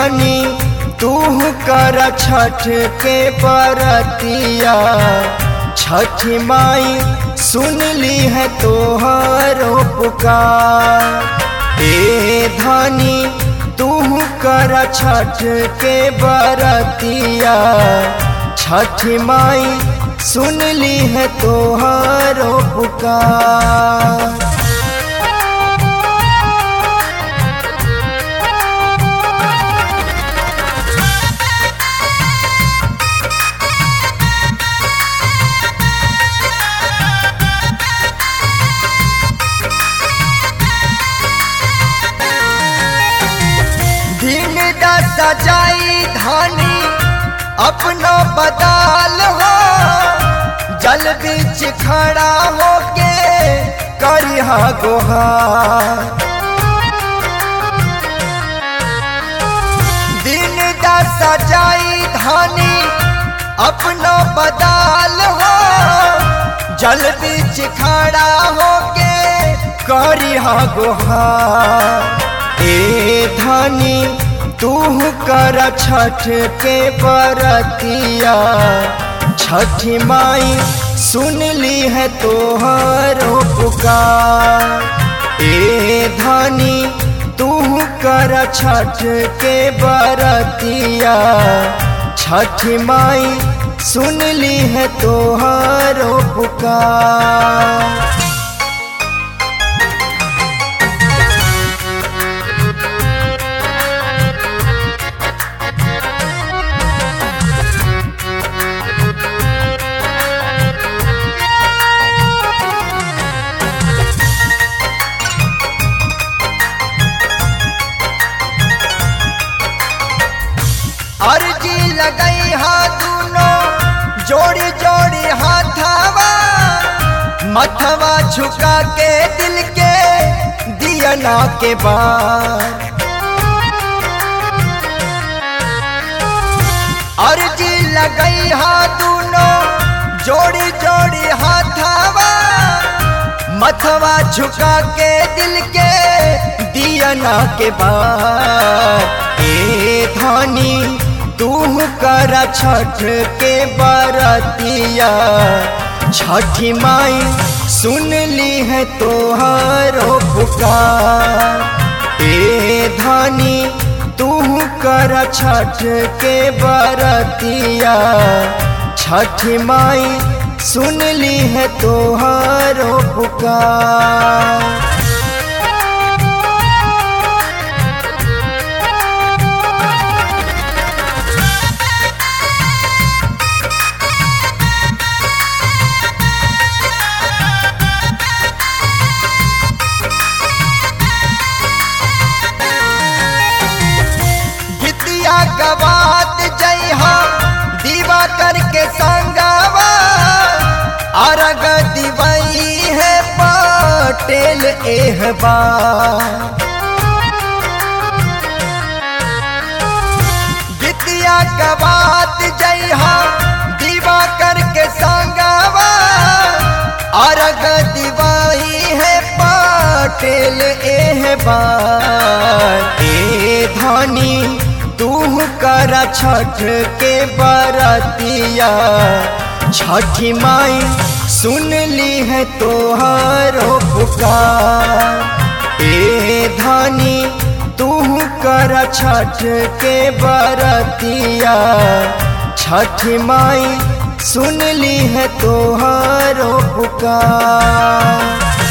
धानी तू कर छठ के बरतिया, छठ माई सुन ली है तोहरो पुकार। ए धानी तू कर छठ के बरतिया, छठ माई सुन ली है तोहरो पुकार। दिन सजाई धानी अपनो बदाल हो, जल बीच खड़ा होके करिहा गुहार। दिन सजाई धानी अपनो बदाल हो, जल बीच खड़ा होके करिहा गुहार। ए धानी तू कर छठ के बरतिया, छठ माई सुन ली है तोहरो पुकार। ए धानी तू कर छठ के बरतिया, छठ माई सुन ली है तोहरो पुकार। अर्जी लगई हा दूनो जोड़ी जोड़ी हाथवा, मथवा झुका के दिल के दिया ना के बार। अर्जी लगई हा दूनो जोड़ी जोड़ी हाथवा, मथवा झुका के दिल के दिया ना के बार। ए धानी तू कर छठ के बरतिया, छठ माई सुन ली है तोहरो पुकार। ए धानी तू कर छठ के बरतिया, छठ माई सुन ली है तोहरो पुकार। गवात जइहा दीवा करके संगवा, अरग दिवई है पटेल एहबार। गीतिया गवात जइहा दीवा करके संगवा, अरग दिवई है पटेल एहबार। ए धानी तू कर छठ के बरतिया, छठ माई सुन ली है तोहरो पुकार। ए धानी तू कर छठ के बरतिया, छठ माई सुन ली है तोहरो पुकार।